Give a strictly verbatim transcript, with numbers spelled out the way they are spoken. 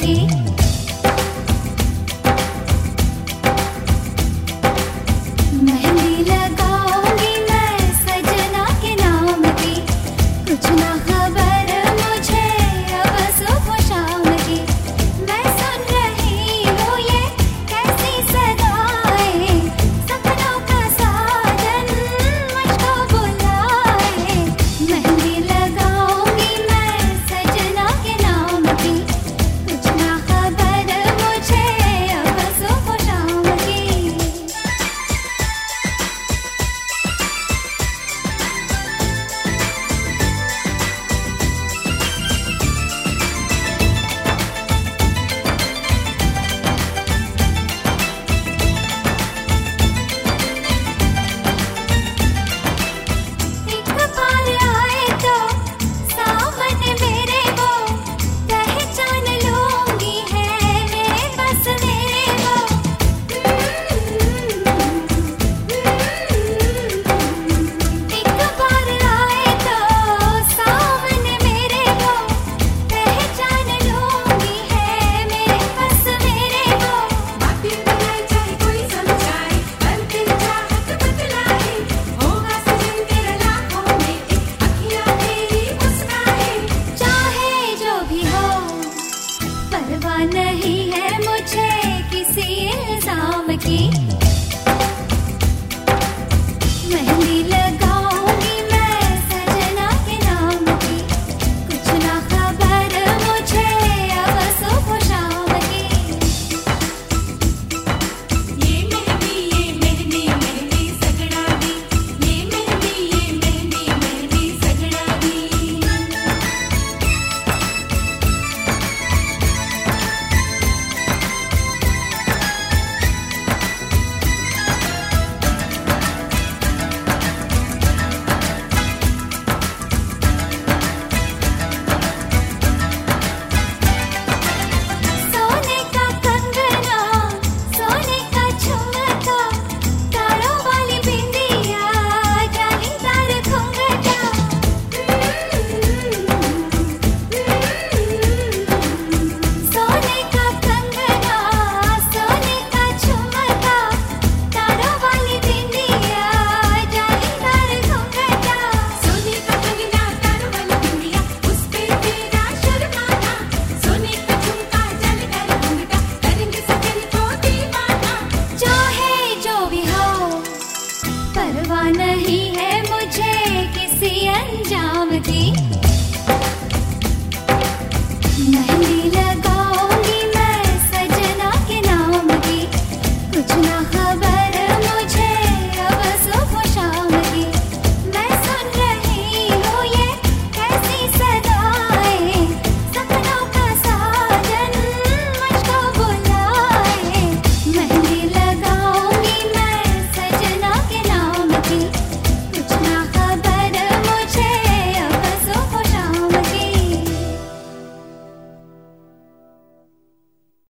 की। मेहंदी लगाऊंगी मैं सजना के नाम की, कुछ ना खबर मुझे अब सुबह शाम की। मैं सुन रही हूँ ये कैसी सदाएं, सपनों का साजन मुझको बुलाए। मेहंदी लगाऊंगी मैं सजना के नाम की, कुछ ना खबर मुझे अब सुबह शाम की। एक बार आए तो सामने मेरे वो, पहचान लूंगी है मेरे बस मेरे वो। एक बार आए तो सामने मेरे वो, पहचान लूंगी है मेरे बस मेरे वो। बातें बनाए चाहे कोई समझाए, पर दिल चाहत बतलाए, होगा सजन तेरा लाखों में एक, अखियाँ तेरी मुस्काए। चाहे जो भी हो परवाह नहीं है मुझे किसी इल्जाम की। मेहंदी लगाऊंगी मैं सजना के नाम की, कुछ ना खबर मुझे अब सुबह शाम की। ये मेहंदी ये मेहंदी मेहंदी सजना दी, ये मेहंदी ये मेहंदी मेहंदी सजना दी। सोने का कंगना, सोने का झुमका, तारों वाली बिंदिया, जालीदार घुंघटा। सोने का कंगना, सोने का झुमका, तारों वाली बिंदिया, जालीदार घुंघटा। सोने का कंगना तारों वाली बिंदिया, उस पे तेरा शर्माना, सोने का झुमका जालीदार घुंघटा, करेंगे सजन को दीवाना। चाहे जो भी हो परवाह नहीं है मुझे किसी अंजाम की।